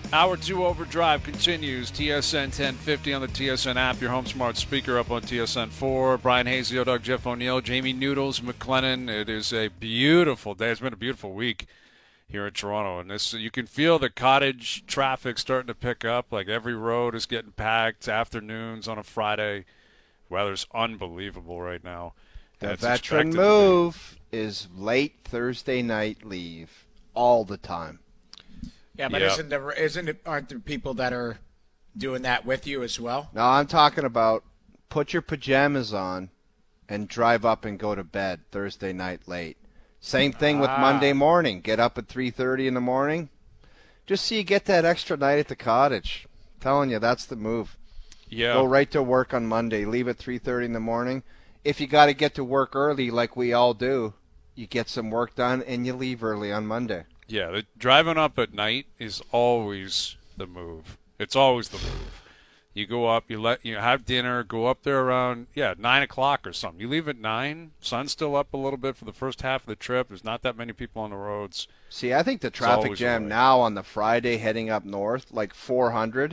Hour 2 Overdrive continues. TSN 1050 on the TSN app, your home smart speaker up on TSN 4. Brian Hazio, Doug Jeff O'Neill, Jamie Noodles, McLennan. It is a beautiful day. It's been a beautiful week here in Toronto. And this, you can feel the cottage traffic starting to pick up. Like every road is getting packed. Afternoons on a Friday. Weather's unbelievable right now. The veteran move is late Thursday night leave all the time. Yeah, but aren't there people that are doing that with you as well? No, I'm talking about put your pajamas on and drive up and go to bed Thursday night late. Same thing with Monday morning. Get up at 3:30 in the morning. Just so you get that extra night at the cottage. I'm telling you, that's the move. Yeah. Go right to work on Monday. Leave at 3:30 in the morning. If you got to get to work early like we all do, you get some work done and you leave early on Monday. Yeah, driving up at night is always the move. It's always the move. You go up, you have dinner, go up there around 9 o'clock or something. You leave at 9. Sun's still up a little bit for the first half of the trip. There's not that many people on the roads. See, I think the traffic jam now on the Friday heading up north, like 400.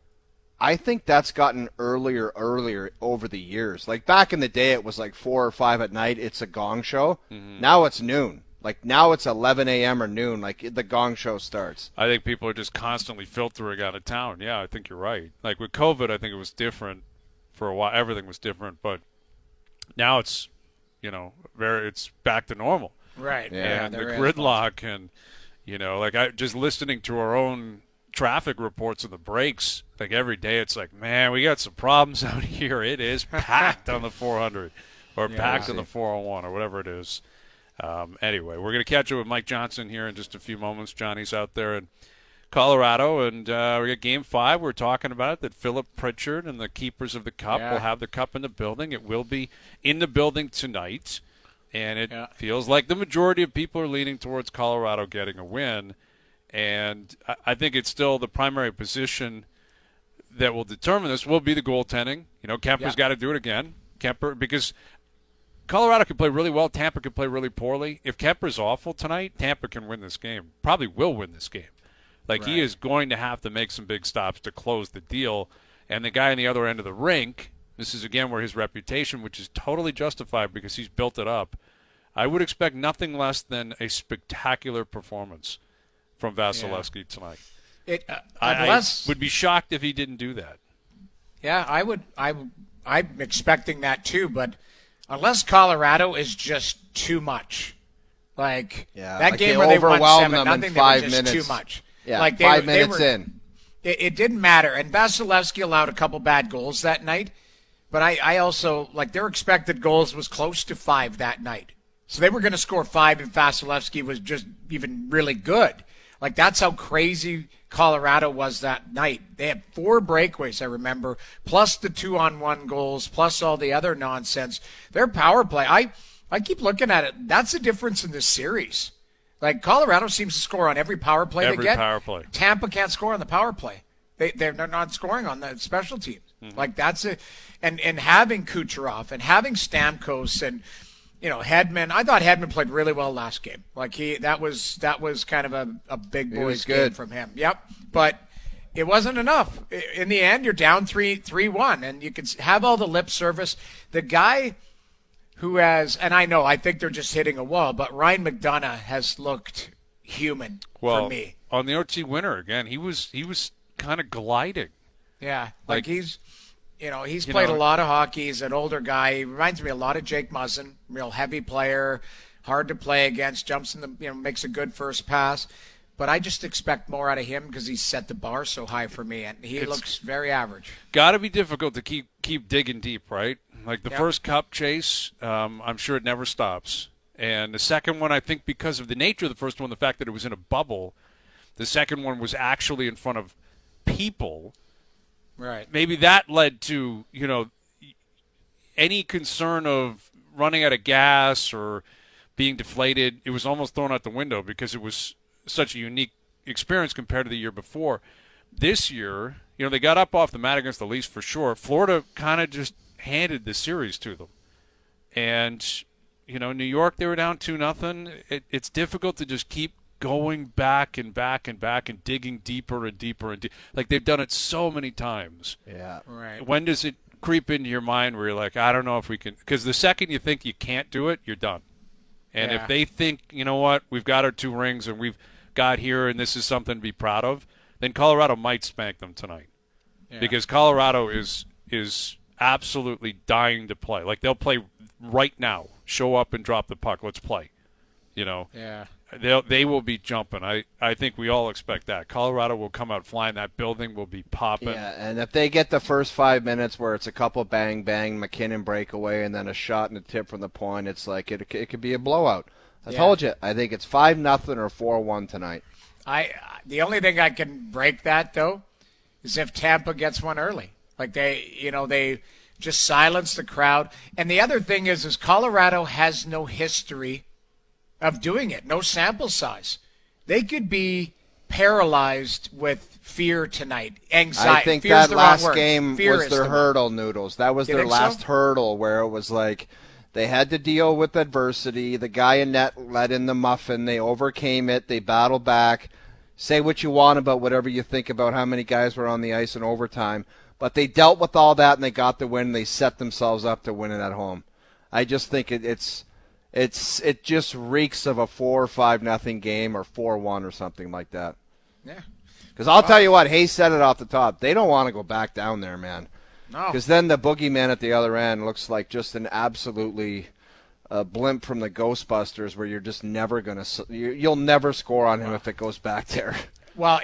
I think that's gotten earlier over the years. Like back in the day, it was like 4 or 5 at night. It's a gong show. Mm-hmm. Now it's noon. Like now it's 11 a.m. or noon. Like the gong show starts. I think people are just constantly filtering out of town. Yeah, I think you're right. Like with COVID, I think it was different for a while. Everything was different, but now it's, it's back to normal. Right. Yeah. And the gridlock and, just listening to our own traffic reports of the breaks, like every day it's like, man, we got some problems out here. It is packed on the 400 or packed on the 401 or whatever it is. Anyway, we're going to catch up with Mike Johnson here in just a few moments. Johnny's out there in Colorado, and we got Game 5. We're talking about it, that Philip Pritchard and the keepers of the cup will have the cup in the building. It will be in the building tonight, and it feels like the majority of people are leaning towards Colorado getting a win. And I think it's still the primary position that will determine this will be the goaltending. Kemper's got to do it again. Because Colorado can play really well. Tampa can play really poorly. If Kemper's awful tonight, Tampa can win this game. Probably will win this game. He is going to have to make some big stops to close the deal. And the guy on the other end of the rink, this is again where his reputation, which is totally justified because he's built it up, I would expect nothing less than a spectacular performance from Vasilevsky tonight. I would be shocked if he didn't do that. Yeah, I would. I'm expecting that too, but unless Colorado is just too much, that game where they won 7-0, they were just too much. Yeah, 5 minutes in. It didn't matter, and Vasilevsky allowed a couple bad goals that night, but I also, their expected goals was close to 5 that night. So they were going to score 5 if Vasilevsky was just even really good. That's how crazy Colorado was that night. They had 4 breakaways, I remember, plus the 2-on-1 goals, plus all the other nonsense. Their power play, I keep looking at it. That's the difference in this series. Colorado seems to score on every power play they get. Every power play. Tampa can't score on the power play. They're not scoring on the special teams. Mm-hmm. That's it. And having Kucherov and having Stamkos and Hedman, I thought Hedman played really well last game. That was kind of a big boys game from him. Yep. But it wasn't enough. In the end, you're down 3-1, and you can have all the lip service. The guy who has, and I think they're just hitting a wall, but Ryan McDonough has looked human for me. On the OT winner again, he was kind of gliding. Yeah, he's played a lot of hockey. He's an older guy. He reminds me a lot of Jake Muzzin, real heavy player, hard to play against, jumps in the, makes a good first pass. But I just expect more out of him because he's set the bar so high for me, and he looks very average. Got to be difficult to keep digging deep, right? The first cup chase, I'm sure it never stops. And the second one, I think because of the nature of the first one, the fact that it was in a bubble, the second one was actually in front of people. Right. Maybe that led to, any concern of running out of gas or being deflated. It was almost thrown out the window because it was such a unique experience compared to the year before. This year, they got up off the mat against the Leafs for sure. Florida kind of just handed the series to them. And, New York, they were down 2-0. It's difficult to just keep going back and back and back and digging deeper and deeper and like they've done it so many times. Yeah. Right. When does it creep into your mind where you're like, I don't know if we can? Because the second you think you can't do it, you're done. And if they think, you know what, we've got our 2 rings and we've got here and this is something to be proud of, then Colorado might spank them tonight. Yeah. Because Colorado is absolutely dying to play. Like, they'll play right now. Show up and drop the puck. Let's play. You know? Yeah. They will be jumping. I think we all expect that. Colorado will come out flying. That building will be popping. Yeah, and if they get the first 5 minutes where it's a couple bang, McKinnon breakaway, and then a shot and a tip from the point, it's like it could be a blowout. I told you. I think it's 5-0 or 4-1 tonight. The only thing I can break that, though, is if Tampa gets one early. Like, they just silence the crowd. And the other thing is Colorado has no history of doing it, no sample size. They could be paralyzed with fear tonight, anxiety. I think that last game was their hurdle, Noodles. That was their last hurdle where it was like they had to deal with adversity. The guy in net let in the muffin. They overcame it. They battled back. Say what you want about whatever you think about how many guys were on the ice in overtime, but they dealt with all that and they got the win. And they set themselves up to win it at home. I just think it just reeks of a 4 or 5-0 game or 4-1 or something like that. Yeah. Because I'll tell you what, Hayes said it off the top. They don't want to go back down there, man. No. Because then the boogeyman at the other end looks like just an absolutely blimp from the Ghostbusters where you're just never going to – you'll never score on him if it goes back there. Well,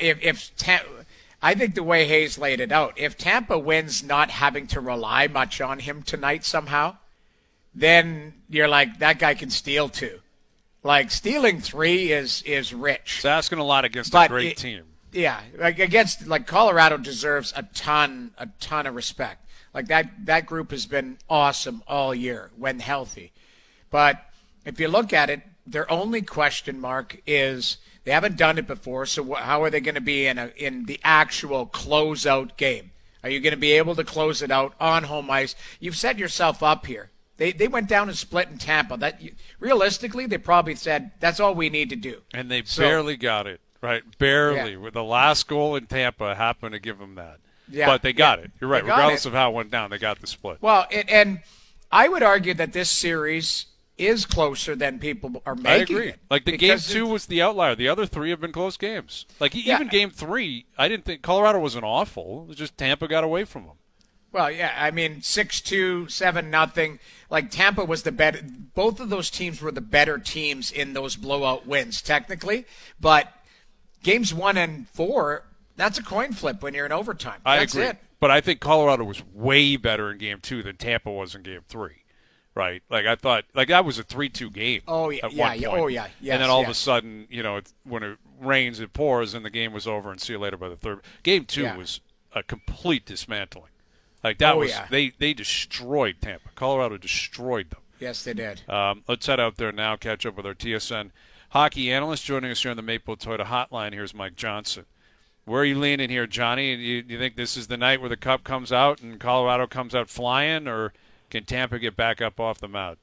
I think the way Hayes laid it out, if Tampa wins not having to rely much on him tonight somehow, then you're like, that guy can steal too. Like, stealing 3 is rich. It's asking a lot against a great team. Yeah, like Colorado deserves a ton of respect. Like, that group has been awesome all year when healthy. But if you look at it, their only question mark is they haven't done it before, so how are they going to be in the actual closeout game? Are you going to be able to close it out on home ice? You've set yourself up here. They went down and split in Tampa. Realistically, they probably said, that's all we need to do. And they barely got it, right? Barely. With the last goal in Tampa happened to give them that. Yeah, but they got it. You're right. Regardless of how it went down, they got the split. Well, and I would argue that this series is closer than people are making it. Like, the Game 2 was the outlier. The otother 3 have been close games. Like, even Game 3, I didn't think Colorado wasn't awful. It was just Tampa got away from them. Well, yeah, I mean, 6-2, 7-0. Like, Tampa was the better. Both of those teams were the better teams in those blowout wins, technically. But games 1 and 4, that's a coin flip when you're in overtime. That's agree. It. But I think Colorado was way better in Game 2 than Tampa was in Game 3. Right? Like, I thought, like, that was a 3-2 game. Oh, yeah. At one point. Oh, yeah. Yes, and then all of a sudden, when it rains, it pours, and the game was over, and see you later by the third. Game 2 was a complete dismantling. Like, that they destroyed Tampa. Colorado destroyed them. Yes, they did. Let's head out there now, catch up with our TSN hockey analyst. Joining us here on the Maple Toyota Hotline, here's Mike Johnson. Where are you leaning here, Johnny? Do you think this is the night where the Cup comes out and Colorado comes out flying, or can Tampa get back up off the mound?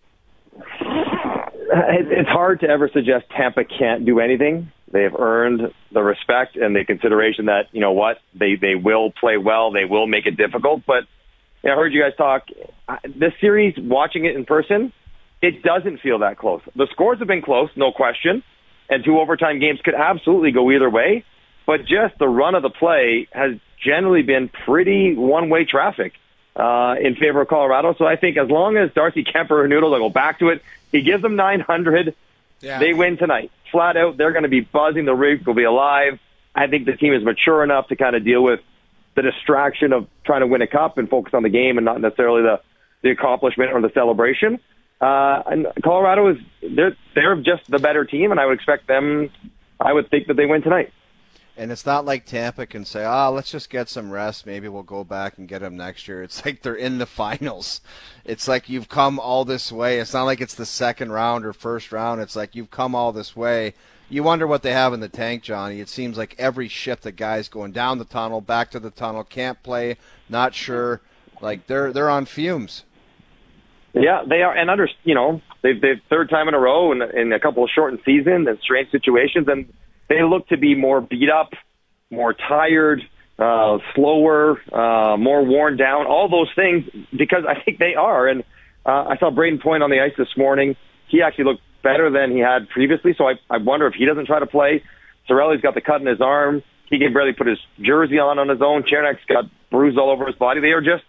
It's hard to ever suggest Tampa can't do anything. They've earned the respect and the consideration that, you know what, they will play well, they will make it difficult. But I heard you guys talk. This series, watching it in person, it doesn't feel that close. The scores have been close, no question, and 2 overtime games could absolutely go either way. But just the run of the play has generally been pretty one-way traffic in favor of Colorado. So I think as long as Darcy Kemper and Noodle will go back to it, he gives them 900, they win tonight. Flat out, they're going to be buzzing. The rig will be alive. I think the team is mature enough to kind of deal with the distraction of trying to win a cup and focus on the game and not necessarily the accomplishment or the celebration. And Colorado they're just the better team, and I would expect them. I would think that they win tonight. And it's not like Tampa can say, let's just get some rest. Maybe we'll go back and get them next year. It's like they're in the finals. It's like you've come all this way. It's not like it's the second round or first round. It's like you've come all this way. You wonder what they have in the tank, Johnny. It seems like every shift the guy's going down the tunnel, back to the tunnel, can't play, not sure. Like they're on fumes. Yeah, they are. And They've third time in a row in a couple of shortened seasons and strange situations, and they look to be more beat up, more tired, slower, more worn down, all those things, because I think they are. And I saw Braden Point on the ice this morning. He actually looked better than he had previously, so I wonder if he doesn't try to play. Cirelli's got the cut in his arm. He can barely put his jersey on his own. Chernak's got bruised all over his body. They are just,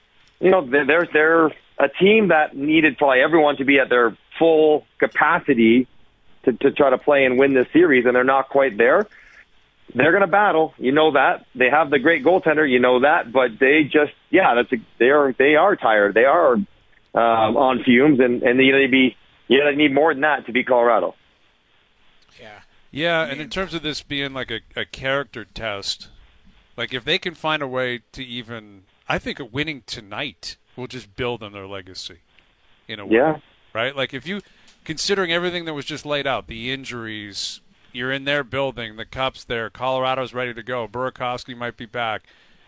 they're a team that needed probably everyone to be at their full capacity to try to play and win this series, and they're not quite there. They're going to battle, you know that. They have the great goaltender, you know that, but they just, they are tired. They are on fumes, and they need more than that to beat Colorado. Yeah, and in terms of this being like a character test, like if they can find a way to even, I think winning tonight will just build on their legacy in a way. Yeah. Right? Like if you, considering everything that was just laid out, the injuries, you're in their building, the Cup's there, Colorado's ready to go, Burakovsky might be back.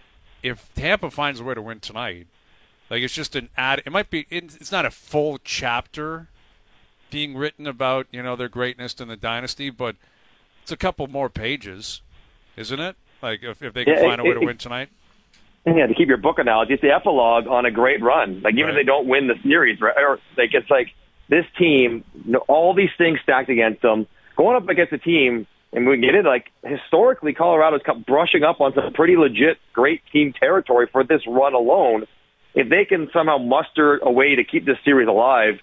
If Tampa finds a way to win tonight, like it's just it's not a full chapter being written about, their greatness and the dynasty, but it's a couple more pages, isn't it? Like if they can find a way to win tonight. Yeah, to keep your book analogy, it's the epilogue on a great run. Like even if they don't win the series, right? Or like it's like this team, all these things stacked against them, going up against a team, and we can get it. Like historically, Colorado's come brushing up on some pretty legit, great team territory for this run alone. If they can somehow muster a way to keep this series alive,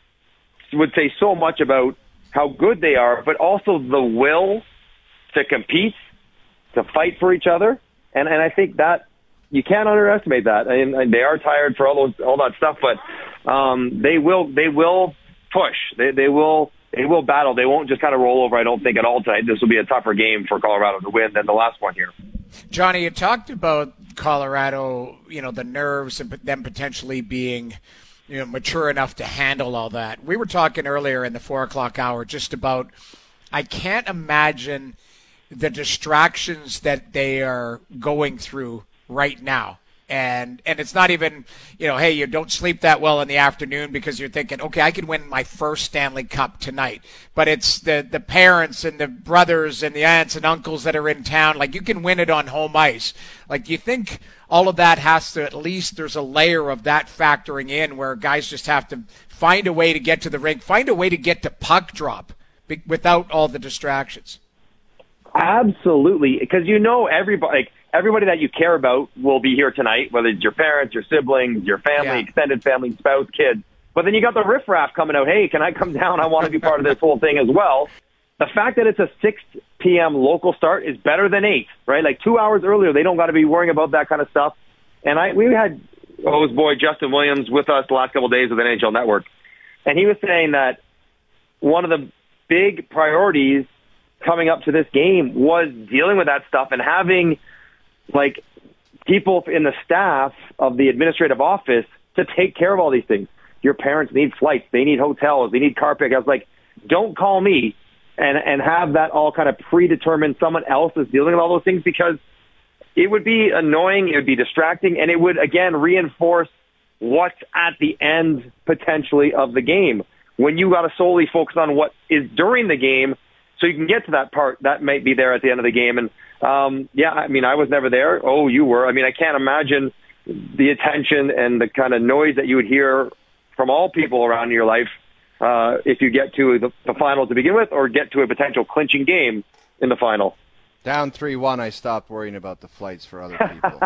it would say so much about how good they are, but also the will to compete, to fight for each other, and I think that you can't underestimate that. And they are tired for all that stuff, but they will push. They will battle. They won't just kind of roll over, I don't think, at all tonight. This will be a tougher game for Colorado to win than the last one here. Johnny, you talked about Colorado, the nerves and them potentially being mature enough to handle all that. We were talking earlier in the 4 o'clock hour just about, I can't imagine the distractions that they are going through right now. And it's not even, hey, you don't sleep that well in the afternoon because you're thinking, okay, I can win my first Stanley Cup tonight. But it's the parents and the brothers and the aunts and uncles that are in town. Like, you can win it on home ice. Like, do you think all of that has to, at least there's a layer of that factoring in where guys just have to find a way to get to the rink, find a way to get to puck drop without all the distractions? Absolutely, because everybody that you care about will be here tonight, whether it's your parents, your siblings, your family, extended family, spouse, kids. But then you got the riffraff coming out. Hey, can I come down? I want to be part of this whole thing as well. The fact that it's a 6 p.m. local start is better than 8, right? Like 2 hours earlier, they don't got to be worrying about that kind of stuff. And we had his boy Justin Williams with us the last couple of days with NHL Network, and he was saying that one of the big priorities coming up to this game was dealing with that stuff and having like people in the staff of the administrative office to take care of all these things. Your parents need flights, they need hotels, they need car pick. I was like, don't call me and have that all kind of predetermined. Someone else is dealing with all those things, because it would be annoying, it would be distracting, and it would again reinforce what's at the end potentially of the game when you got to solely focus on what is during the game, so you can get to that part that might be there at the end of the game. And I was never there. Oh, you were. I can't imagine the attention and the kind of noise that you would hear from all people around in your life if you get to the final to begin with, or get to a potential clinching game in the final. Down 3-1, I stopped worrying about the flights for other people.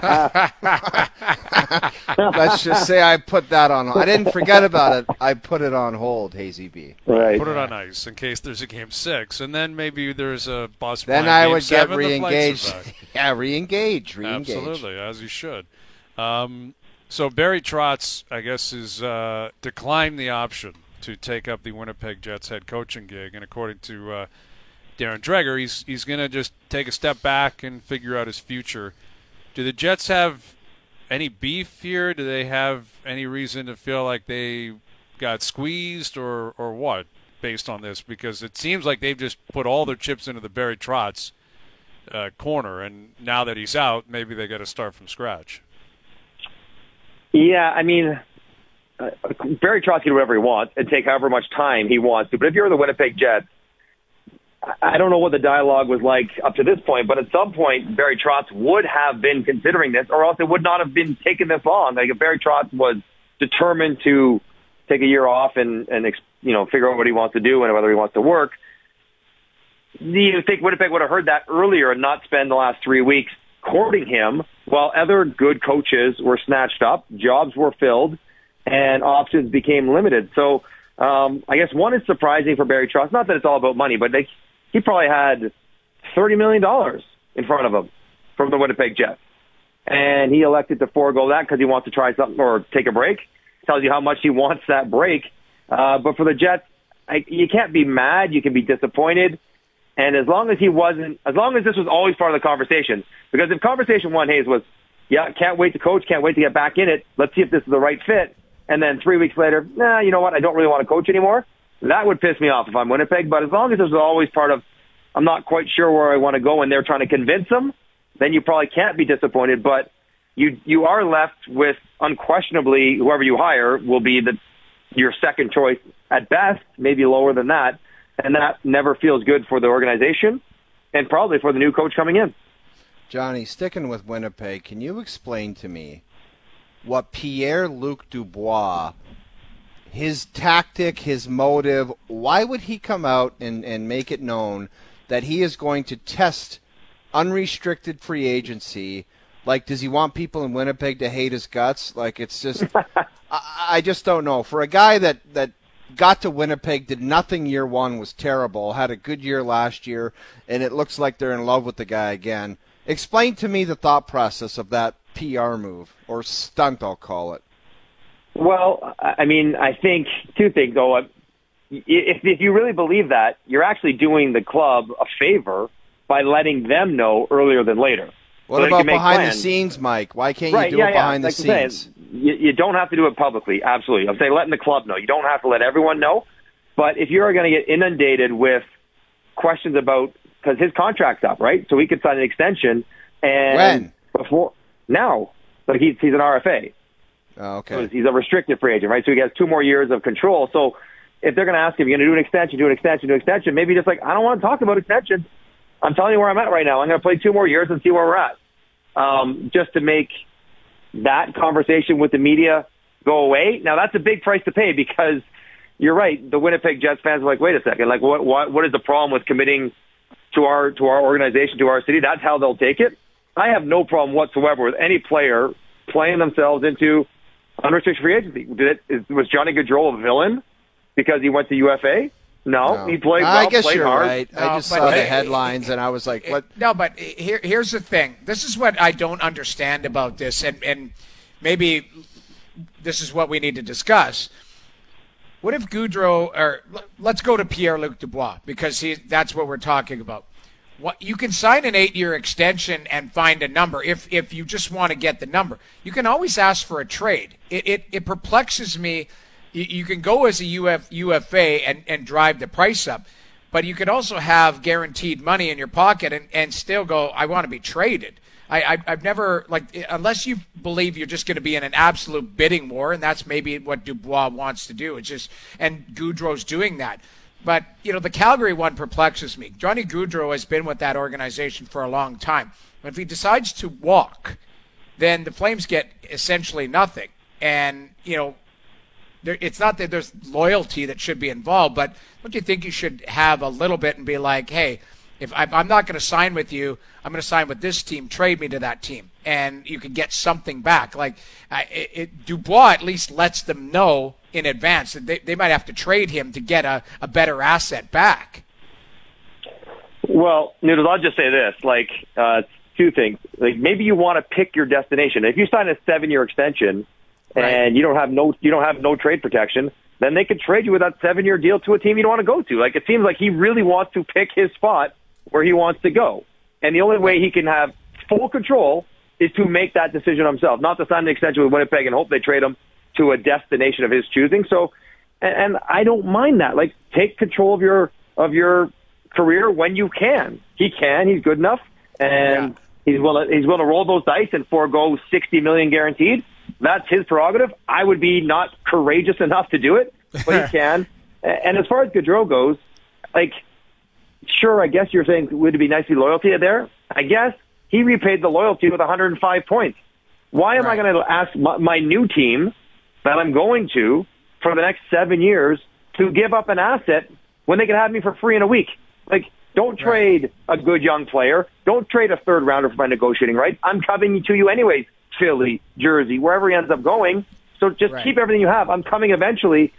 Let's just say I put that on. I didn't forget about it. I put it on hold, Hazy B. Right. Put it on ice in case there's a game 6, and then maybe there's a bus. Then I would get re-engaged. Yeah, re-engage. Absolutely, as you should. So Barry Trotz, I guess, is declined the option to take up the Winnipeg Jets head coaching gig, and according to Darren Dreger, he's going to just take a step back and figure out his future. Do the Jets have any beef here? Do they have any reason to feel like they got squeezed or what based on this? Because it seems like they've just put all their chips into the Barry Trotz corner, and now that he's out, maybe they got to start from scratch. Yeah, Barry Trotz can do whatever he wants and take however much time he wants to. But if you're the Winnipeg Jets, I don't know what the dialogue was like up to this point, but at some point, Barry Trotz would have been considering this, or else it would not have been taking this on. Like, if Barry Trotz was determined to take a year off and figure out what he wants to do and whether he wants to work, you think Winnipeg would have heard that earlier and not spend the last 3 weeks courting him while other good coaches were snatched up, jobs were filled, and options became limited. So I guess one is surprising for Barry Trotz. Not that it's all about money, but he probably had $30 million in front of him from the Winnipeg Jets. And he elected to forego that because he wants to try something or take a break. Tells you how much he wants that break. But for the Jets, you can't be mad. You can be disappointed. And as long as this was always part of the conversation, because if conversation one, Hayes, was, yeah, can't wait to coach, can't wait to get back in it, let's see if this is the right fit. And then 3 weeks later, you know what, I don't really want to coach anymore. That would piss me off if I'm Winnipeg. But as long as this is always part of, I'm not quite sure where I want to go, and they're trying to convince them, then you probably can't be disappointed. But you are left with, unquestionably, whoever you hire will be your second choice at best, maybe lower than that. And that never feels good for the organization and probably for the new coach coming in. Johnny, sticking with Winnipeg, can you explain to me what Pierre-Luc Dubois, his tactic, his motive, why would he come out and make it known that he is going to test unrestricted free agency? Like, does he want people in Winnipeg to hate his guts? Like, it's just, I just don't know. For a guy that got to Winnipeg, did nothing year one, was terrible, had a good year last year, and it looks like they're in love with the guy again. Explain to me the thought process of that PR move, or stunt, I'll call it. Well, I mean, I think two things, though. If you really believe that, you're actually doing the club a favor by letting them know earlier than later. What about behind the scenes, Mike? Why can't you do it behind the scenes? You don't have to do it publicly, absolutely. I'm saying letting the club know. You don't have to let everyone know. But if you're going to get inundated with questions about, because his contract's up, right? So he could sign an extension. And when? Now. Like he's an RFA. Oh, okay. So he's a restricted free agent, right? So he has 2 more years of control. So if they're going to ask him, you're going to do an extension, maybe just like, I don't want to talk about extension. I'm telling you where I'm at right now. I'm going to play 2 more years and see where we're at. Just to make that conversation with the media go away. Now, that's a big price to pay because you're right. The Winnipeg Jets fans are like, wait a second. Like, what is the problem with committing to our organization, to our city? That's how they'll take it. I have no problem whatsoever with any player playing themselves into unrestricted free agency. Was Johnny Gaudreau a villain because he went to UFA? No. He played well, I guess played you're hard. right. I just saw the headlines, and I was like, what? No, but here's the thing. This is what I don't understand about this, and maybe this is what we need to discuss. What if Gaudreau, or let's go to Pierre-Luc Dubois, because that's what we're talking about. You can sign an 8-year extension and find a number if you just want to get the number. You can always ask for a trade. It perplexes me. You can go as a UFA and drive the price up, but you can also have guaranteed money in your pocket and still go, I want to be traded. I've never, unless you believe you're just going to be in an absolute bidding war, and that's maybe what Dubois wants to do. And Gaudreau's doing that. But, the Calgary one perplexes me. Johnny Gaudreau has been with that organization for a long time. If he decides to walk, then the Flames get essentially nothing. And, it's not that there's loyalty that should be involved, but don't you think you should have a little bit and be like, hey, if I'm not going to sign with you, I'm going to sign with this team, trade me to that team, and you can get something back. Dubois at least lets them know in advance that they might have to trade him to get a better asset back. Well, Noodles, I'll just say this, 2 things. Maybe you want to pick your destination. If you sign a 7-year extension, right, and you don't have no trade protection, then they could trade you with that 7-year deal to a team you don't want to go to. It seems like he really wants to pick his spot where he wants to go. And the only way he can have full control is to make that decision himself, not to sign an extension with Winnipeg and hope they trade him to a destination of his choosing. So, and I don't mind that. Take control of your career when you can. He's good enough, and he's willing to roll those dice and forego $60 million guaranteed. that's his prerogative. I would be not courageous enough to do it, but he can. And as far as Gaudreau goes, like, sure, I guess you're saying would it be nice to be loyalty there? I guess he repaid the loyalty with 105 points. Why am I going to ask my new team that I'm going to for the next 7 years to give up an asset when they can have me for free in a week? Like, don't trade a good young player. Don't trade a third rounder for my negotiating rights. I'm coming to you anyways, Philly, Jersey, wherever he ends up going. So just keep everything you have. I'm coming eventually.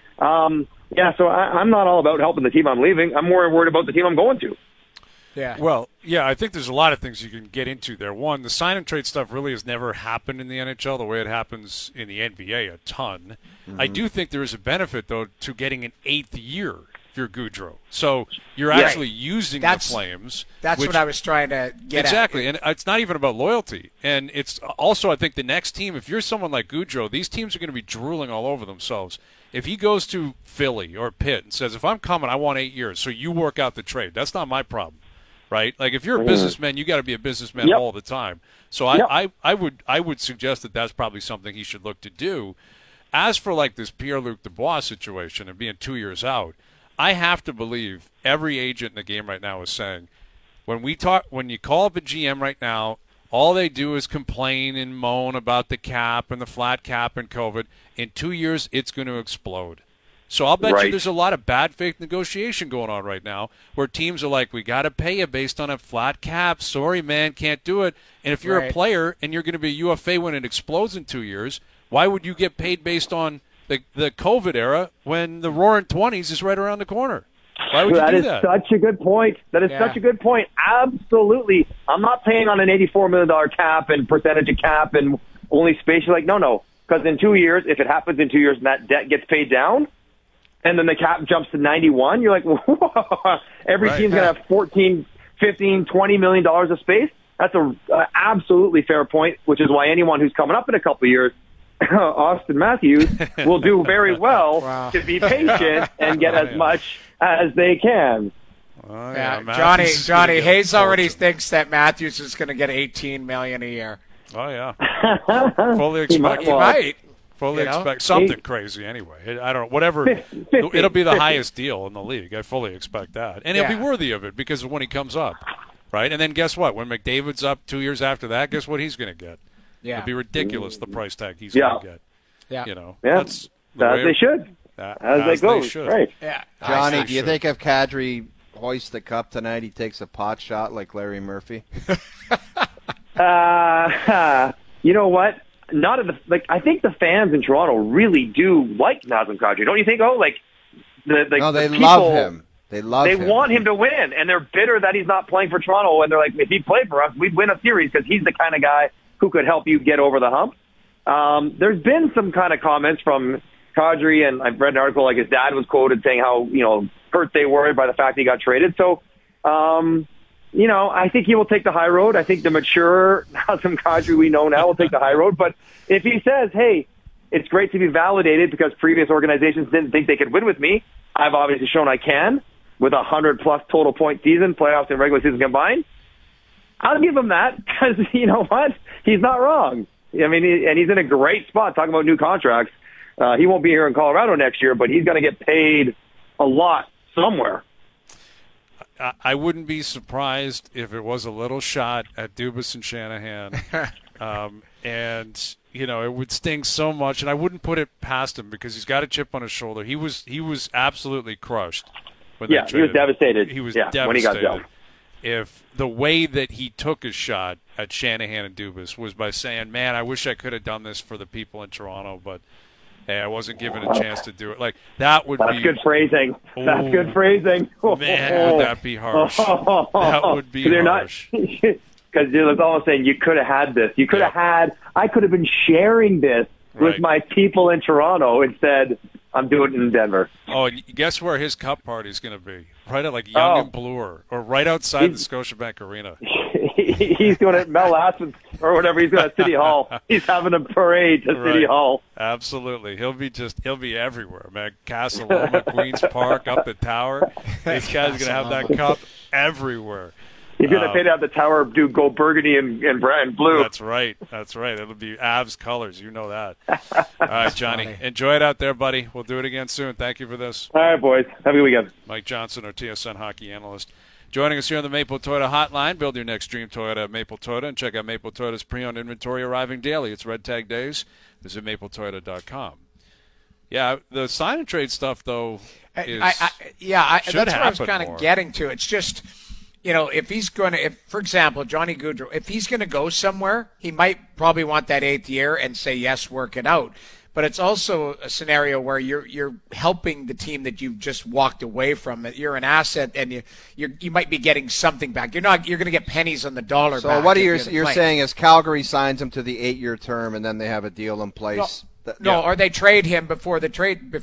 So I'm not all about helping the team I'm leaving. I'm more worried about the team I'm going to. Yeah. Well, yeah, I think there's a lot of things you can get into there. One, the sign and trade stuff really has never happened in the NHL the way it happens in the NBA a ton. I do think there is a benefit, though, to getting an 8th year if you're Gaudreau. So you're actually using the Flames. That's what I was trying to get at. Exactly, and it's not even about loyalty. And it's also, I think, the next team, if you're someone like Gaudreau, these teams are going to be drooling all over themselves. If he goes to Philly or Pitt and says, if I'm coming, I want 8 years, so you work out the trade. That's not my problem. Right, like if you're a businessman, you got to be a businessman all the time. So I would suggest that that's probably something he should look to do. As for like this Pierre-Luc Dubois situation and being 2 years out, I have to believe every agent in the game right now is saying, when you call up a GM right now, all they do is complain and moan about the cap and the flat cap and COVID. In 2 years, it's going to explode. So I'll bet you there's a lot of bad faith negotiation going on right now where teams are like, we got to pay you based on a flat cap. Sorry, man, can't do it. And if you're a player and you're going to be a UFA when it explodes in 2 years, why would you get paid based on the COVID era when the roaring 20s is right around the corner? Why would you do that? That is such a good point. That is such a good point. Absolutely. I'm not paying on an $84 million cap and percentage of cap and only space. You're like, no. Because in 2 years, if it happens in 2 years and that debt gets paid down, and then the cap jumps to 91, you're like, whoa, every team's going to have 14, 15, $20 million of space. That's an absolutely fair point, which is why anyone who's coming up in a couple of years, Auston Matthews, will do very well to be patient and get as much as they can. Johnny Hayes already thinks that Matthews is going to get $18 million a year. Oh, yeah. Fully expect he might. Fully expect something crazy anyway. I don't know. Whatever. It'll be the highest deal in the league. I fully expect that. And he'll be worthy of it because of when he comes up. Right? And then guess what? When McDavid's up 2 years after that, guess what he's going to get? Yeah. It'll be ridiculous, the price tag he's going to get. Yeah. You know, as they should. As they go. Right. Yeah. Johnny, do you think if Kadri hoists the cup tonight, he takes a pot shot like Larry Murphy? You know what? I think the fans in Toronto really do like Nazem Kadri. Don't you think? They love him. They want him to win, and they're bitter that he's not playing for Toronto. And they're like, if he played for us, we'd win a series because he's the kind of guy who could help you get over the hump. There's been some kind of comments from Kadri, and I've read an article like his dad was quoted saying how hurt they were by the fact he got traded. So. I think he will take the high road. I think the mature Nazem Kadri we know now will take the high road. But if he says, hey, it's great to be validated because previous organizations didn't think they could win with me, I've obviously shown I can with 100-plus total point season, playoffs and regular season combined, I'll give him that because you know what? He's not wrong. I mean, he's in a great spot talking about new contracts. He won't be here in Colorado next year, but he's going to get paid a lot somewhere. I wouldn't be surprised if it was a little shot at Dubas and Shanahan. And, it would sting so much. And I wouldn't put it past him because he's got a chip on his shoulder. He was absolutely crushed. He was devastated. He was devastated when he got dealt. If the way that he took his shot at Shanahan and Dubas was by saying, man, I wish I could have done this for the people in Toronto, but hey, I wasn't given a chance to do it. Like, that would be... That's good phrasing. That's good phrasing. Man, would that be harsh. That would be harsh. Because it's almost saying you could have had this. You could have had... I could have been sharing this with my people in Toronto. Instead, I'm doing it in Denver. Oh, and guess where his cup party is going to be? Right at, Young and Bloor, or right outside the Scotiabank Arena. He's doing it at Mel Aspen or whatever. He's going at City Hall. He's having a parade to City Hall. Absolutely. He'll be everywhere, man. Casa Loma, Queens Park, up the tower. This guy's going to have that cup everywhere. If you're going to pay to have the tower do go burgundy and blue. That's right. It'll be Avs colors. You know that. All right, Johnny. Funny. Enjoy it out there, buddy. We'll do it again soon. Thank you for this. All right, boys. Have a good weekend. Mike Johnson, our TSN hockey analyst. Joining us here on the Maple Toyota Hotline. Build your next dream Toyota at Maple Toyota and check out Maple Toyota's pre-owned inventory arriving daily. It's Red Tag Days. Visit mapletoyota.com. Yeah, the sign and trade stuff, though, that's what I was kind of getting to. It's just, if he's going to, for example, Johnny Gaudreau, if he's going to go somewhere, he might probably want that 8th year and say, yes, work it out. But it's also a scenario where you're helping the team that you've just walked away from. You're an asset, and you might be getting something back. You're going to get pennies on the dollar. So back what you're saying is Calgary signs him to the 8-year term, and then they have a deal in place. Or they trade him before the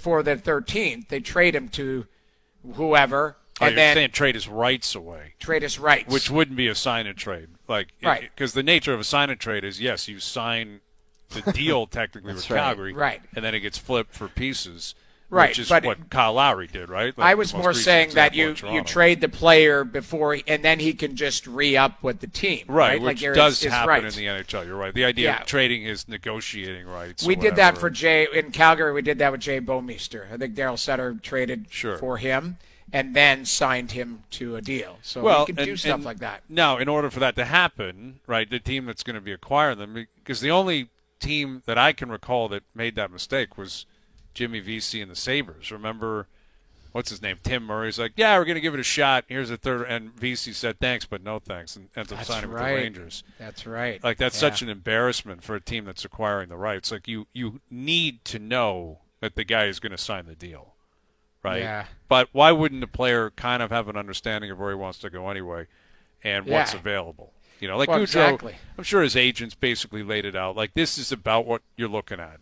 13th. They trade him to whoever. And you're saying trade his rights away. Trade his rights. Which wouldn't be a sign and trade. Right. Because the nature of a sign and trade is, yes, you sign the deal technically with Calgary. Right. And then it gets flipped for pieces. Right. Which is what Kyle Lowry did, right? I was more saying that you trade the player before, and then he can just re-up with the team. Right, which does happen in the NHL. You're right. The idea of trading his negotiating rights. We did that for Jay in Calgary. We did that with Jay Bouwmeester. I think Daryl Sutter traded for him and then signed him to a deal. So you can do stuff like that. Now, in order for that to happen, right, the team that's going to be acquiring them, because the only team that I can recall that made that mistake was Jimmy Vesey and the Sabres. Remember, what's his name? Tim Murray's like, yeah, we're going to give it a shot. Here's a third. And Vesey said, thanks, but no thanks, and ends up signing with the Rangers. That's right. Like, that's such an embarrassment for a team that's acquiring the rights. Like, you need to know that the guy is going to sign the deal, right? Yeah. But why wouldn't the player kind of have an understanding of where he wants to go anyway and what's available? Gaudreau, exactly. I'm sure his agents basically laid it out. Like, this is about what you're looking at.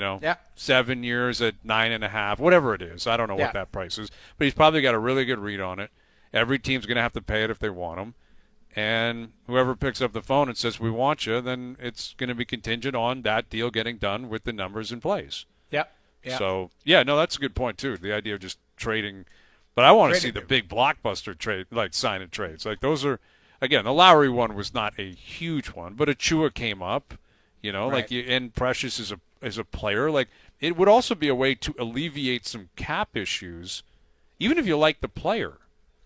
7 years at 9.5, whatever it is. I don't know what that price is, but he's probably got a really good read on it. Every team's going to have to pay it if they want him, and whoever picks up the phone and says we want you, then it's going to be contingent on that deal getting done with the numbers in place. Yep. So that's a good point too. The idea of just trading, but I want to see the big blockbuster trade, like sign and trades. Like those are, again, the Lowry one was not a huge one, but Achua came up. And Precious is a player. Like, it would also be a way to alleviate some cap issues, even if you like the player.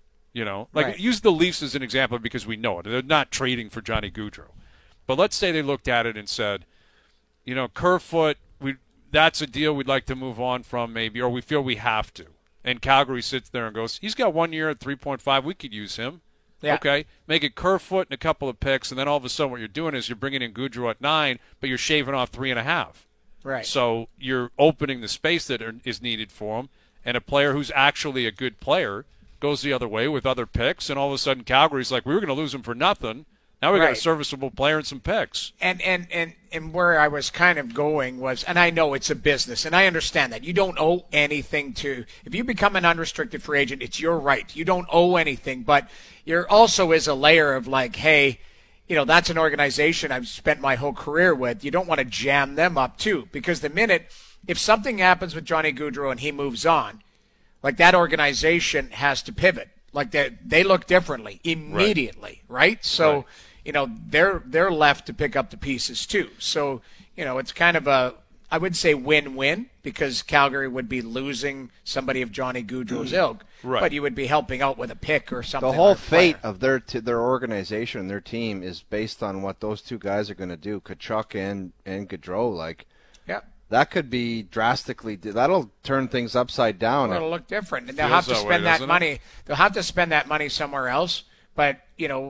Use the Leafs as an example because we know it. They're not trading for Johnny Gaudreau. But let's say they looked at it and said, Kerfoot, that's a deal we'd like to move on from maybe, or we feel we have to. And Calgary sits there and goes, he's got 1 year at 3.5. We could use him. Yeah. Okay, make it Kerfoot and a couple of picks, and then all of a sudden what you're doing is you're bringing in Gaudreau at 9, but you're shaving off 3.5. Right. So you're opening the space that is needed for him, and a player who's actually a good player goes the other way with other picks, and all of a sudden Calgary's like, we were going to lose him for nothing. Now we got a serviceable player and some picks. And where I was kind of going was, and I know it's a business, and I understand that. You don't owe anything to – if you become an unrestricted free agent, it's your right. You don't owe anything, but there also is a layer of like, hey, that's an organization I've spent my whole career with. You don't want to jam them up too, because the minute – if something happens with Johnny Gaudreau and he moves on, like that organization has to pivot. Like they look differently immediately, right? So – they're left to pick up the pieces too. So, it's kind of I would say win-win, because Calgary would be losing somebody of Johnny Gaudreau's ilk, but you would be helping out with a pick or something. The whole fate of their organization, their team, is based on what those two guys are going to do, Tkachuk and Gaudreau. That could be drastically. That'll turn things upside down. It'll look different, and they'll have to spend that money. They'll have to spend that money somewhere else. But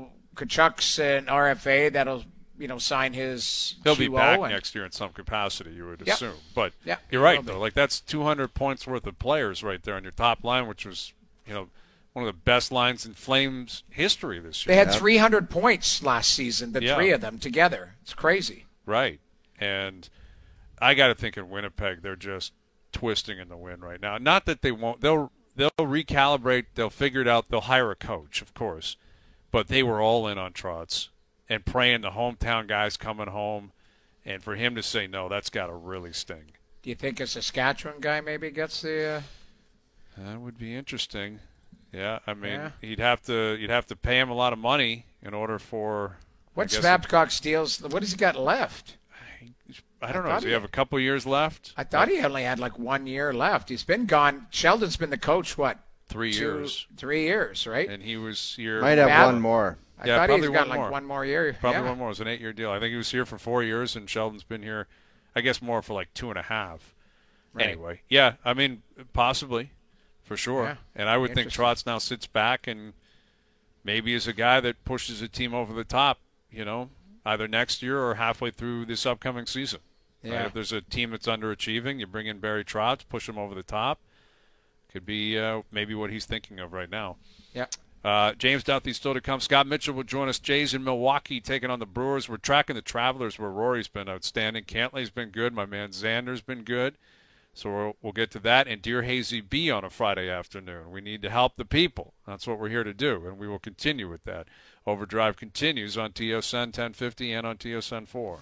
Kachuk's an RFA that'll, sign his. He'll be back next year in some capacity, you would assume. But you're right, though. Like, that's 200 points worth of players right there on your top line, which was, one of the best lines in Flames history this year. They had 300 points last season, the three of them together. It's crazy. Right. And I got to think in Winnipeg, they're just twisting in the wind right now. Not that they won't. They'll recalibrate. They'll figure it out. They'll hire a coach, of course. But they were all in on Trotz and praying the hometown guys coming home. And for him to say no, that's got to really sting. Do you think a Saskatchewan guy maybe gets the That would be interesting. Yeah, I mean, you'd have to pay him a lot of money, in order for. What's Babcock steals? What has he got left? I don't know. Does he have a couple years left? I thought he only had like 1 year left. He's been gone. Sheldon's been the coach, what? 3 years. 3 years, right? And he was here. Might have one more. I thought he's got like one more year. Probably one more. It was an 8-year deal. I think he was here for 4 years, and Sheldon's been here, I guess, more for like 2.5. Right. Anyway, yeah, I mean, possibly, for sure. Yeah. And I would think Trotz now sits back and maybe is a guy that pushes a team over the top, either next year or halfway through this upcoming season. Yeah. Right? If there's a team that's underachieving, you bring in Barry Trotz, push him over the top. Could be maybe what he's thinking of right now. Yeah. James Duthie still to come. Scott Mitchell will join us. Jays in Milwaukee taking on the Brewers. We're tracking the Travelers where Rory's been outstanding. Cantley's been good. My man Xander's been good. So we'll get to that. And Dear Hazy B on a Friday afternoon. We need to help the people. That's what we're here to do, and we will continue with that. Overdrive continues on TSN 1050 and on TSN 4.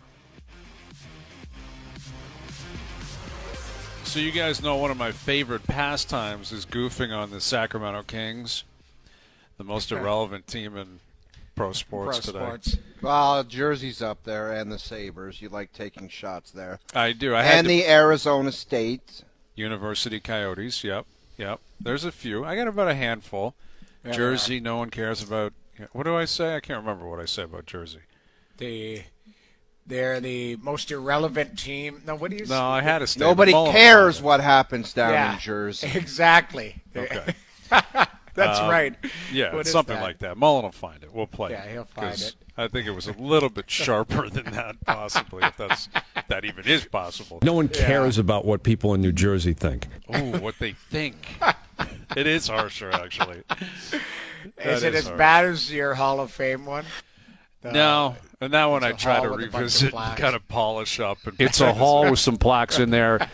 So you guys know one of my favorite pastimes is goofing on the Sacramento Kings, the most irrelevant team in pro sports today. Well, Jersey's up there, and the Sabres. You like taking shots there. I do. The Arizona State. University Coyotes, yep. There's a few. I got about a handful. Yeah, Jersey, no one cares about. What do I say? I can't remember what I say about Jersey. They're the most irrelevant team. No, what do you say? No, I had a statement. Nobody cares what happens down in Jersey. Exactly. Okay. That's right. Yeah, it's something like that. Mullen will find it. We'll play it. Yeah, he'll find it. I think it was a little bit sharper than that, possibly, if that even is possible. No one cares about what people in New Jersey think. Oh, what they think. It is harsher, actually. Is it as bad as your Hall of Fame one? No, and that one I try to revisit and kind of polish up. It's a hall with some plaques in there.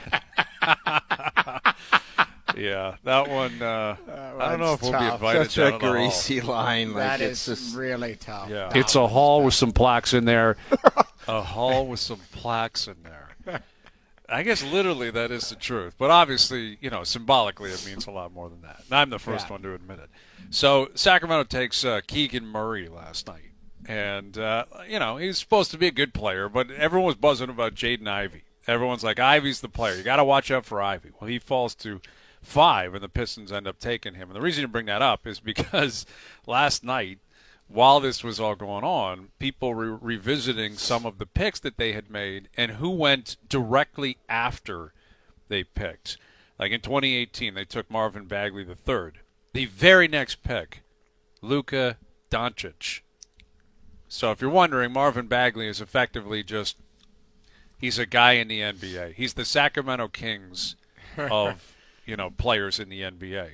Yeah, that one, I don't know if we'll be invited down to the hall. Such a greasy line. That is just really tough. Yeah. It's a hall with some plaques in there. A hall with some plaques in there. I guess literally that is the truth. But obviously, symbolically it means a lot more than that. And I'm the first one to admit it. So Sacramento takes Keegan Murray last night. And, he's supposed to be a good player, but everyone was buzzing about Jaden Ivey. Everyone's like, Ivey's the player. You got to watch out for Ivey. Well, he falls to 5, and the Pistons end up taking him. And the reason to bring that up is because last night, while this was all going on, people were revisiting some of the picks that they had made and who went directly after they picked. Like in 2018, they took Marvin Bagley III. The very next pick, Luka Doncic. So if you're wondering, Marvin Bagley is effectively he's a guy in the NBA. He's the Sacramento Kings of, players in the NBA.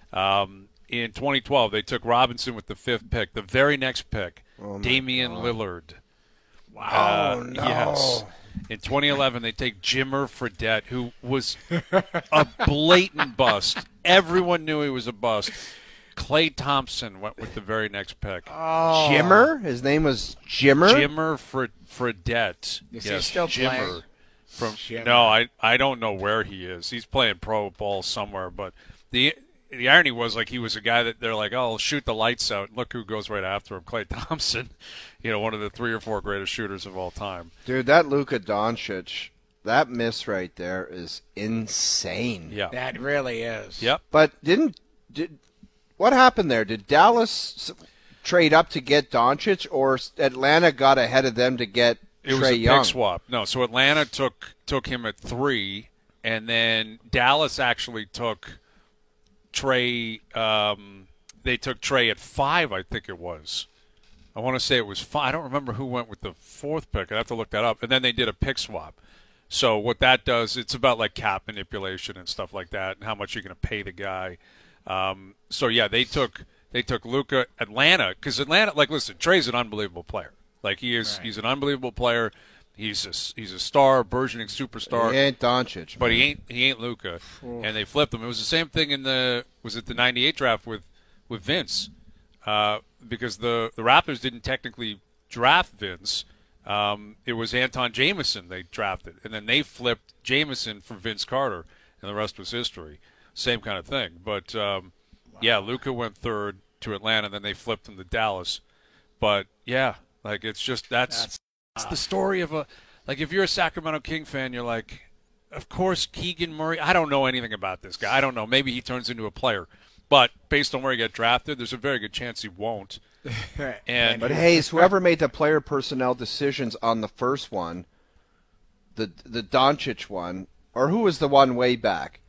In 2012, they took Robinson with the 5th pick. The very next pick, Damian Lillard. Wow. No. Yes. In 2011, they take Jimmer Fredette, who was a blatant bust. Everyone knew he was a bust. Klay Thompson went with the very next pick. Oh. Jimmer? His name was Jimmer? Jimmer Fredette. Is he still Jimmer. Jimmer. No, I don't know where he is. He's playing pro ball somewhere. But the irony was, he was a guy that they're like, oh, shoot the lights out. Look who goes right after him, Klay Thompson. One of the 3 or 4 greatest shooters of all time. Dude, that Luka Doncic, that miss right there is insane. Yeah. That really is. Yep. But what happened there? Did Dallas trade up to get Doncic, or Atlanta got ahead of them to get Trae Young? It was a pick swap. No, so Atlanta took him at 3, and then Dallas actually took Trae. They took Trae at 5, I think it was. I want to say it was 5. I don't remember who went with the 4th pick. I have to look that up. And then they did a pick swap. So what that does, it's about cap manipulation and stuff like that, and how much you're going to pay the guy. They took Luka. Atlanta, because Atlanta, listen, Trae's an unbelievable player. He's an unbelievable player. He's a star, burgeoning superstar. He ain't Doncic, but he ain't Luka. And they flipped him. It was the same thing in the '98 draft with Vince, because the Raptors didn't technically draft Vince. It was Anton Jameson they drafted, and then they flipped Jameson for Vince Carter, and the rest was history. Same kind of thing. But, Luka went 3rd to Atlanta, and then they flipped him to Dallas. But yeah, like it's just that's the story of if you're a Sacramento King fan, you're like, of course Keegan Murray. I don't know anything about this guy. I don't know. Maybe he turns into a player, but based on where he got drafted, there's a very good chance he won't. But Hayes, whoever made the player personnel decisions on the first one, the Doncic one, or who was the one way back?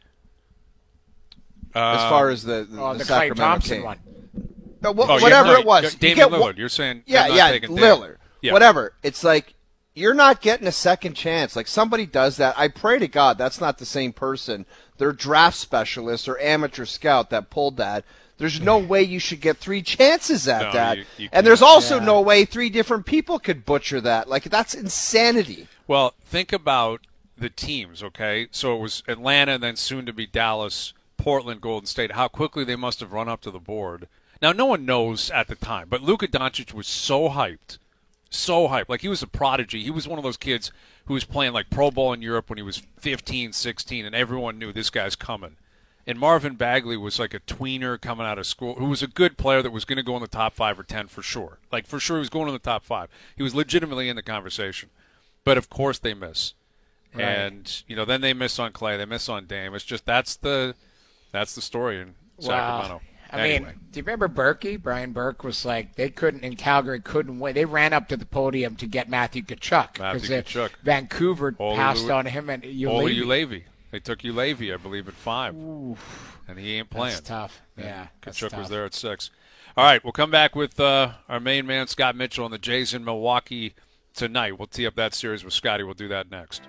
As far as the Sacramento Thompson King. one. Whatever it was. Damian Lillard. You're saying Lillard. Yeah. Whatever. It's like you're not getting a second chance. Like somebody does that. I pray to God that's not the same person. They're draft specialist or amateur scout that pulled that. There's no way you should get 3 chances at that. And there's also no way 3 different people could butcher that. Like that's insanity. Well, think about the teams, okay? So it was Atlanta and then soon to be Dallas, Portland, Golden State. How quickly they must have run up to the board. Now, no one knows at the time, but Luka Doncic was so hyped. Like, he was a prodigy. He was one of those kids who was playing, like, Pro Bowl in Europe when he was 15, 16, and everyone knew this guy's coming. And Marvin Bagley was like a tweener coming out of school who was a good player that was going to go in the top 5 or 10 for sure. Like, for sure he was going in the top 5. He was legitimately in the conversation. But, of course, they miss. Right. And, then they miss on Clay. They miss on Dame. It's just that's the story in Sacramento. I mean, do you remember Berkey? Brian Burke was like, Calgary couldn't win. They ran up to the podium to get Matthew Tkachuk. Vancouver passed on him and Ulevy. They took Ulevy, I believe, at 5. Oof. And he ain't playing. That's tough. Yeah. Tkachuk was there at 6. All right, we'll come back with our main man, Scott Mitchell, and the Jays in Milwaukee tonight. We'll tee up that series with Scotty. We'll do that next.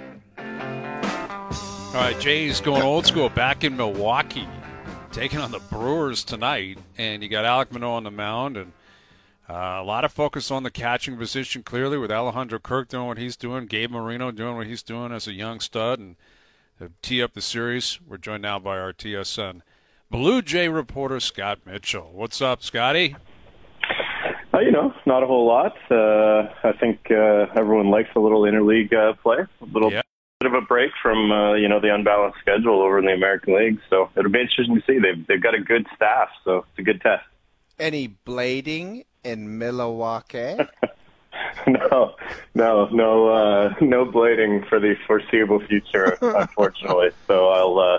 All right, Jays going old school back in Milwaukee, taking on the Brewers tonight. And you got Alek Manoah on the mound, and a lot of focus on the catching position, clearly, with Alejandro Kirk doing what he's doing, Gabe Moreno doing what he's doing as a young stud. And to tee up the series, we're joined now by our TSN Blue Jay reporter, Scott Mitchell. What's up, Scotty? Not a whole lot. I think everyone likes a little interleague play, a little bit of a break from the unbalanced schedule over in the American League. So it'll be interesting to see. They've got a good staff, so it's a good test. Any blading in Milwaukee? No blading for the foreseeable future, unfortunately. So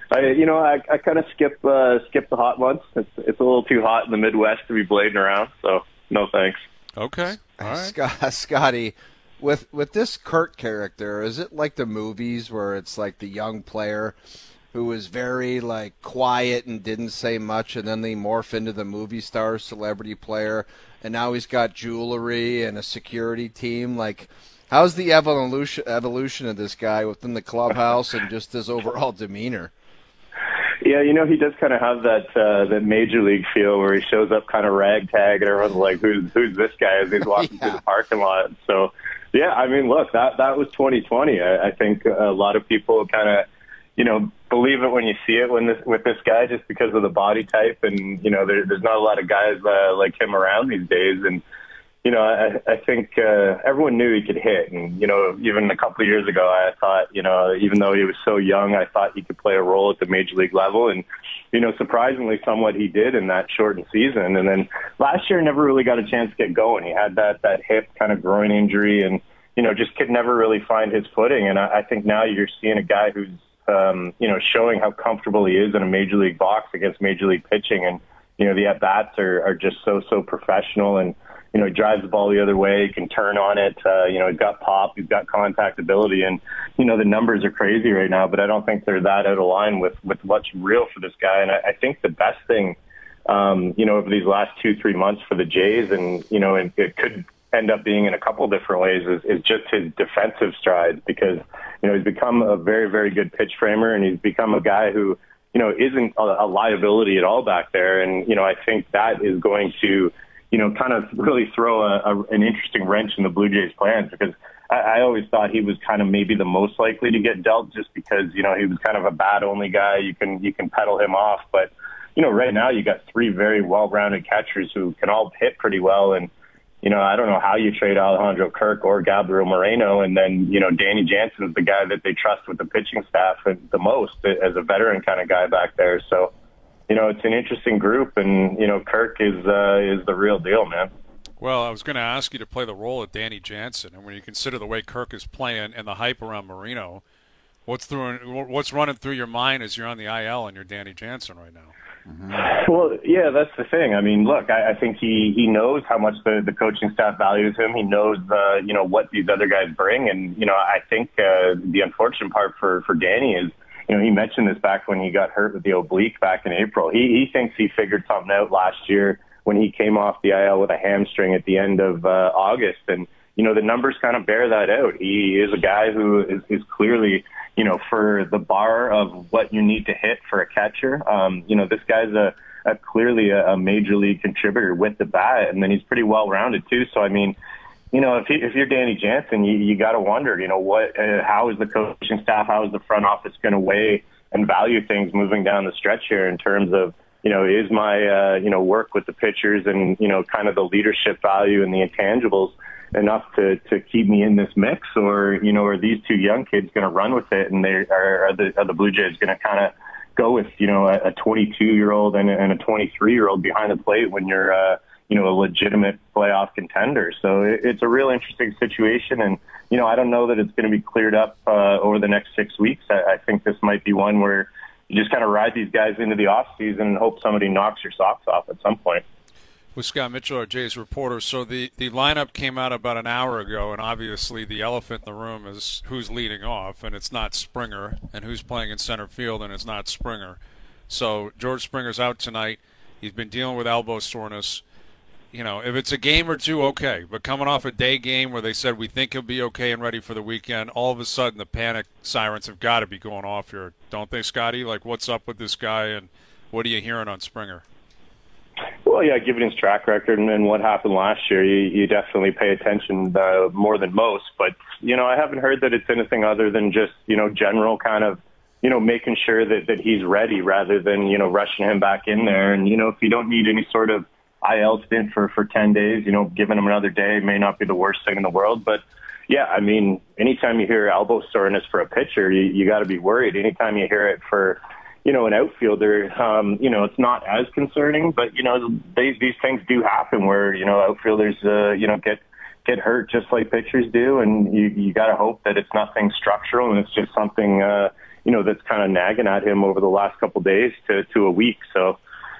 I kind of skip the hot months. It's a little too hot in the Midwest to be blading around. So no thanks. Okay, all right. Scotty, with this Kurt character, is it like the movies where it's like the young player who was very like quiet and didn't say much, and then they morph into the movie star celebrity player, and now he's got jewelry and a security team? Like, how's the evolution of this guy within the clubhouse and just his overall demeanor? Yeah, he does kind of have that major league feel where he shows up kind of ragtag and everyone's like, who's this guy as he's walking through the parking lot. So, yeah, I mean, look, that was 2020. I think a lot of people kind of, believe it when you see it with this guy just because of the body type. And, there's not a lot of guys like him around these days. And, I think everyone knew he could hit. And, even a couple of years ago, I thought, even though he was so young, I thought he could play a role at the major league level. And, surprisingly, somewhat he did in that shortened season. And then last year, never really got a chance to get going. He had that hip kind of groin injury and, just could never really find his footing. And I think now you're seeing a guy who's, showing how comfortable he is in a major league box against major league pitching. And, the at-bats are just so professional. And, he drives the ball the other way, he can turn on it. He's got pop, he's got contact ability, and, the numbers are crazy right now, but I don't think they're that out of line with what's real for this guy. And I think the best thing, over these last 2-3 months for the Jays, and, it could end up being in a couple different ways, is just his defensive strides, because, he's become a very, very good pitch framer, and he's become a guy who, isn't a liability at all back there. And, I think that is going to, kind of really throw an interesting wrench in the Blue Jays' plans, because I always thought he was kind of maybe the most likely to get dealt just because, he was kind of a bat-only guy. You can pedal him off. But, right now you got 3 very well-rounded catchers who can all hit pretty well. And, I don't know how you trade Alejandro Kirk or Gabriel Moreno. And then, Danny Jansen is the guy that they trust with the pitching staff the most as a veteran kind of guy back there. So, it's an interesting group, and, Kirk is the real deal, man. Well, I was going to ask you to play the role of Danny Jansen, and when you consider the way Kirk is playing and the hype around Marino, what's running through your mind as you're on the IL and you're Danny Jansen right now? Mm-hmm. Well, yeah, that's the thing. I mean, look, I think he knows how much the coaching staff values him. He knows, what these other guys bring. And, I think the unfortunate part for Danny is, he mentioned this back when he got hurt with the oblique back in April. He thinks he figured something out last year when he came off the IL with a hamstring at the end of August. And, the numbers kind of bear that out. He is a guy who is clearly, for the bar of what you need to hit for a catcher. This guy's clearly a major league contributor with the bat, and then he's pretty well-rounded too. So, I mean, if you're Danny Jansen, you got to wonder, how is the coaching staff, how is the front office going to weigh and value things moving down the stretch here in terms of, is my, work with the pitchers and, kind of the leadership value and the intangibles enough to keep me in this mix, or, are these two young kids going to run with it, and are the Blue Jays going to kind of go with, a 22-year-old and a 23-year-old behind the plate when you're, a legitimate playoff contender. So it's a real interesting situation. And, I don't know that it's going to be cleared up over the next 6 weeks. I think this might be one where you just kind of ride these guys into the off season and hope somebody knocks your socks off at some point. With Scott Mitchell, our Jays reporter. So the lineup came out about an hour ago, and obviously the elephant in the room is who's leading off, and it's not Springer, and who's playing in center field, and it's not Springer. So George Springer's out tonight. He's been dealing with elbow soreness. If it's a game or two, okay. But coming off a day game where they said we think he'll be okay and ready for the weekend, all of a sudden the panic sirens have got to be going off here, don't they, Scotty? Like, what's up with this guy, and what are you hearing on Springer? Well, yeah, given his track record and what happened last year, you definitely pay attention more than most. But, I haven't heard that it's anything other than just, general kind of, making sure that he's ready rather than, rushing him back in there. And, if you don't need any sort of IL stint for 10 days, giving him another day may not be the worst thing in the world. But, yeah, I mean, anytime you hear elbow soreness for a pitcher, you got to be worried. Anytime you hear it for an outfielder, it's not as concerning, but, these things do happen where, outfielders, get hurt just like pitchers do. And you got to hope that it's nothing structural and it's just something, that's kind of nagging at him over the last couple of days to a week. So,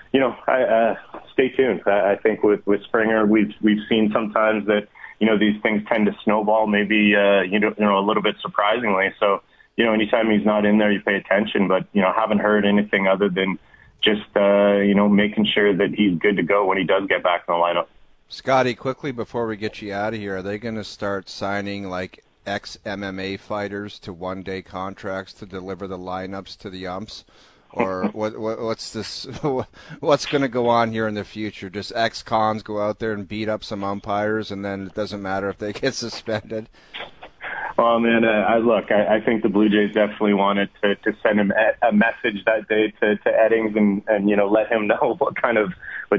stay tuned. I think with Springer, we've seen sometimes that, these things tend to snowball maybe, a little bit surprisingly. So, anytime he's not in there, you pay attention, but, haven't heard anything other than just, making sure that he's good to go when he does get back in the lineup. Scotty, quickly before we get you out of here, are they going to start signing like ex-MMA fighters to one-day contracts to deliver the lineups to the umps? Or what's this? What's going to go on here in the future? Just ex-cons go out there and beat up some umpires, and then it doesn't matter if they get suspended? Well, man, I think the Blue Jays definitely wanted to send him a message that day to Eddings and let him know what kind of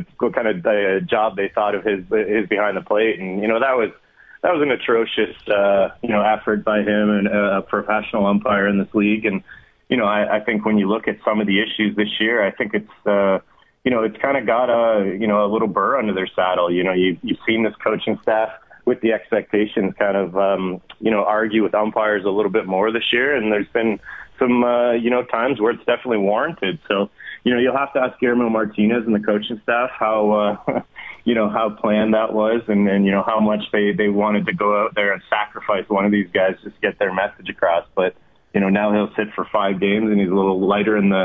job they thought of his behind the plate, and that was an atrocious effort by him and a professional umpire in this league. And I think when you look at some of the issues this year, I think it's it's kind of got a little burr under their saddle. You've seen this coaching staff with the expectations kind of, argue with umpires a little bit more this year. And there's been some, times where it's definitely warranted. So, you'll have to ask Guillermo Martinez and the coaching staff how, how planned that was and how much they wanted to go out there and sacrifice one of these guys just to get their message across. But, now he'll sit for 5 games and he's a little lighter in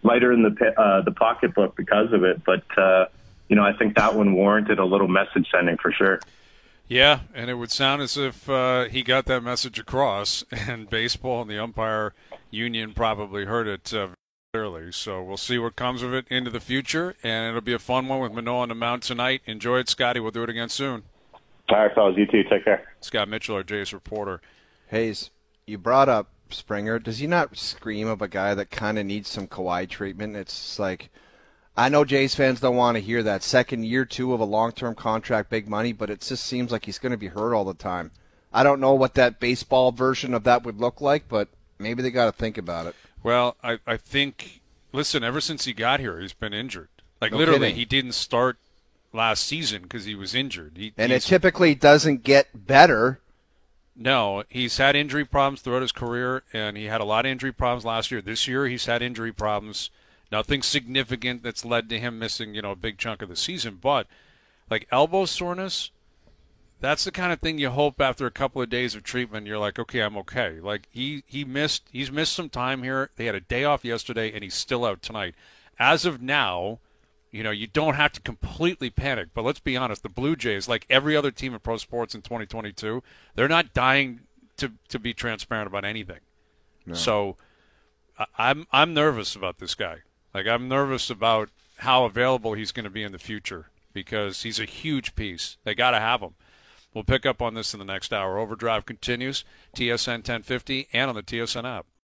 the pocketbook because of it. But, I think that one warranted a little message sending for sure. Yeah, and it would sound as if he got that message across, and baseball and the umpire union probably heard it clearly. So we'll see what comes of it into the future, and it'll be a fun one with Manoah on the mound tonight. Enjoy it, Scotty. We'll do it again soon. All right, fellas. You too. Take care. Scott Mitchell, our Jays reporter. Hayes, you brought up Springer. Does he not scream of a guy that kind of needs some Kawhi treatment? It's like, I know Jays fans don't want to hear that. Second year, 2 of a long-term contract, big money, but it just seems like he's going to be hurt all the time. I don't know what that baseball version of that would look like, but maybe they got to think about it. Well, I think, listen, ever since he got here, he's been injured. Like, No literally, kidding. he didn't start last season because he was injured. It typically doesn't get better. No, he's had injury problems throughout his career, and he had a lot of injury problems last year. This year, he's had injury problems. Nothing significant that's led to him missing, a big chunk of the season. But, like, elbow soreness, that's the kind of thing you hope after a couple of days of treatment, you're like, okay, I'm okay. Like, he's missed some time here. They had a day off yesterday, and he's still out tonight. As of now, you don't have to completely panic. But let's be honest, the Blue Jays, like every other team in pro sports in 2022, they're not dying to be transparent about anything. No. So I'm nervous about this guy. Like, I'm nervous about how available he's going to be in the future because he's a huge piece. They got to have him. We'll pick up on this in the next hour. Overdrive continues, TSN 1050, and on the TSN app.